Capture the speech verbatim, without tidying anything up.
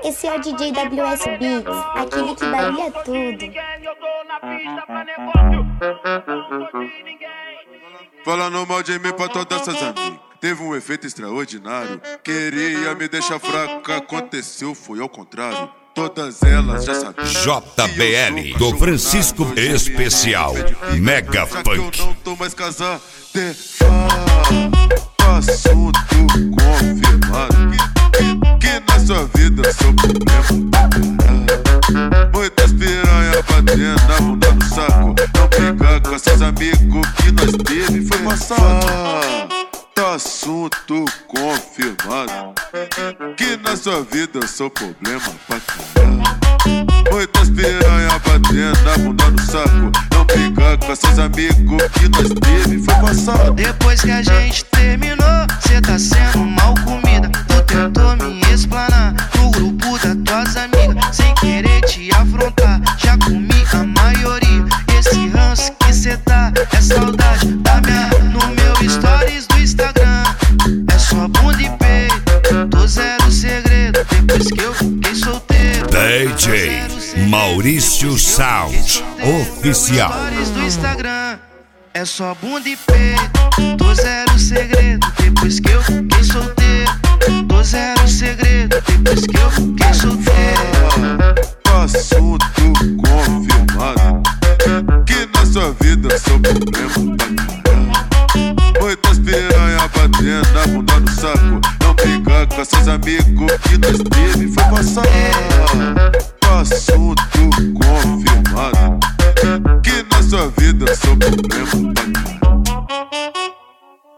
Esse é o D J W S Beats, aquele que varia tudo. Falando mal de mim pra todas essas amigas. Teve um efeito extraordinário. Queria me deixar fraca, aconteceu, foi ao contrário. Todas elas já sabiam. J B L do Francisco Especial Mega Funk. Eu não tô mais casado. Assunto confirmado que, que na sua vida sou problema. Muitas piranhas batendo na bunda no saco. Não brigar com seus amigos que nós teve foi passado. Assunto confirmado que na sua vida eu sou problema pra caralho. Muitas piranhas batendo na bunda no saco. Não brigar com seus amigos que nós teve foi passado. Depois que a gente terminou, cê tá sendo mal comida. Tu tentou me explanar no grupo das tuas amigas, sem querer te afrontar, já comi a maioria. Esse ranço que cê tá é saudade da minha. No meu stories do Instagram é só bunda e peito. Tô zero segredo depois que eu fiquei solteiro. D J Maurício Sound Oficial. Stories do Instagram é só bunda e peito. Tô zero segredo depois que eu fiquei solteiro. Tô zero segredo depois que eu fiquei solteiro. Assunto confirmado que na sua vida eu sou problema pra caralho. Muitas piranhas batendo na bunda no saco. Não brigar com seus amigos que nós teve foi passado. Assunto